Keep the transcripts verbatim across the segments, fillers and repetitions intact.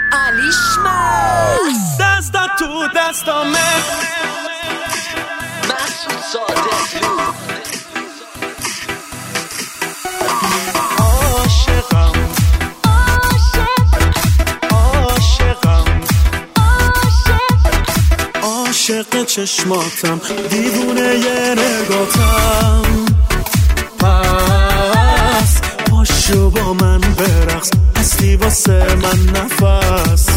علیشمست دستا تو دستامه مسعود صادقلو عاشقم عاشقم عاشق چشماتم دیوونه یه نگاتم پس پاشو با من برقص هستی واسه من نفس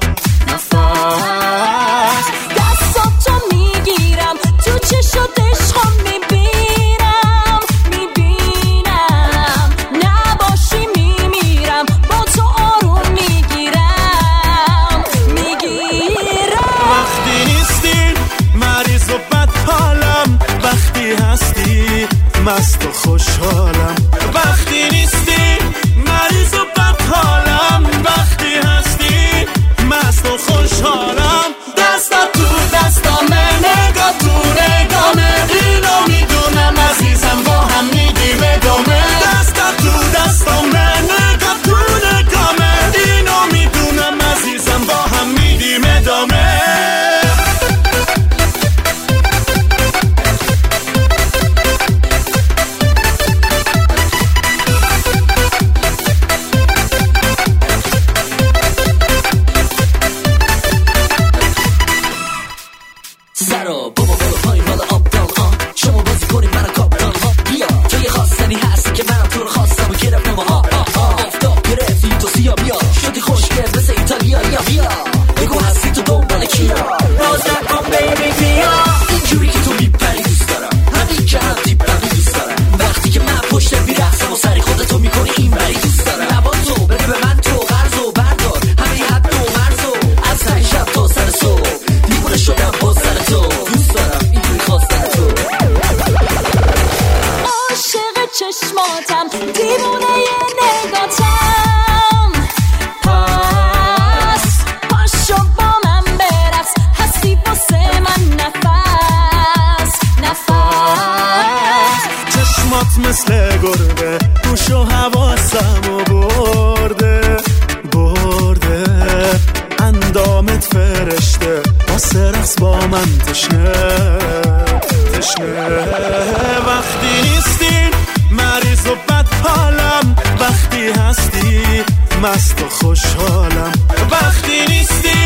نفس دستاتو میگیرم تو چشاتش هم میبینم میبینم نباشی میمیرم با تو آروم میگیرم میگیرم وقتی نیستی مریض و بد حالم وقتی هستی مست و خوشحالم وقتی نیستی مریض و بد حالم وقتی هستی مست و خوشحالم دستا تو دستامه نگاه تو نگامه اینو میدونم عزیزم با هم میدیم ادامه دستا تو دستامه نگاه تو نگامه اینو میدونم عزیزم با هم میدیم ادامه سرا بابا بالا پایین بالا آب دان آن شما بازی کنید منو کاپتان ها بیا تو یه خواستنی هستی که منم تو رو خواستم و گرفتم ها ها ها آفتاب گرفتی تو سیا بیا شدی خوشگل مثل ایتالیا یا بیا بگو هستی تو دنبال کیا باز نکن بیبی بیا اینجوری که تو میپری دوست دارم همین که هم دیپمی دوست دارم وقتی که من پشت میرخصم و سری خودتو میکنی این بری دوست دارم لبا تو بده به من تو قرض و بردار همین حد و مرز و از سر شب تا سر صبح دیوونه شدم باز سر تو دوست دارم اینجوری خواستن تو عاشق چشماتم دیوونه یه نگاتم پس پاشو با من برقص هستی واسه من نفس نفس چشمات مثل گربه گوش و حواسمو برده برده اندامت فرشته واسه رقص با من تشنه تشنه وقتی نیستی مریض و بد حالم وقتی هستی مست و خوشحالم وقتی نیستی